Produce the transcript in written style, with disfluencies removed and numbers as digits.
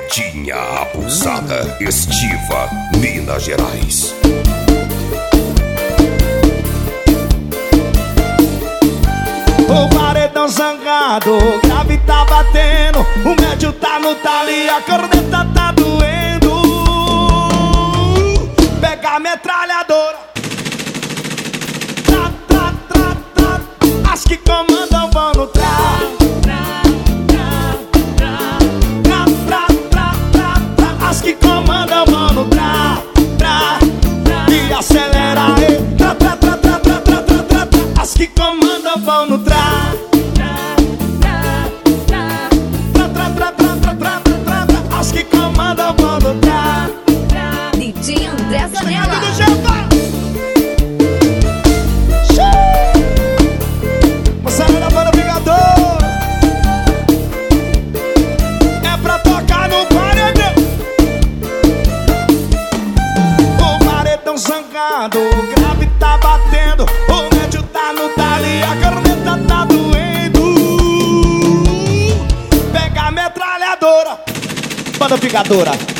Netinha abusada, estiva, Minas Gerais. O paredão zangado, o grave tá batendo, o médio tá no talo e a corneta tá doendo. Pega a metralhadora, tra, tra, tra, tra. As que comandam vão no tra. As que comandam vão no tra, tra, e acelera aí, tra, tra, tra, tra, tra, tra, tra, tra, tra. As que comandam vão no tra, tra, tra, tra, tra, tra, tra, tra, tra. As que comandam vão no tra. DJ André Zanella. Moçada da banda Vingador, é pra tocar no paredão. O paredão zangado, o grave tá batendo, o médio tá no talo e a corneta tá doendo. Pega a metralhadora, banda Vingadora.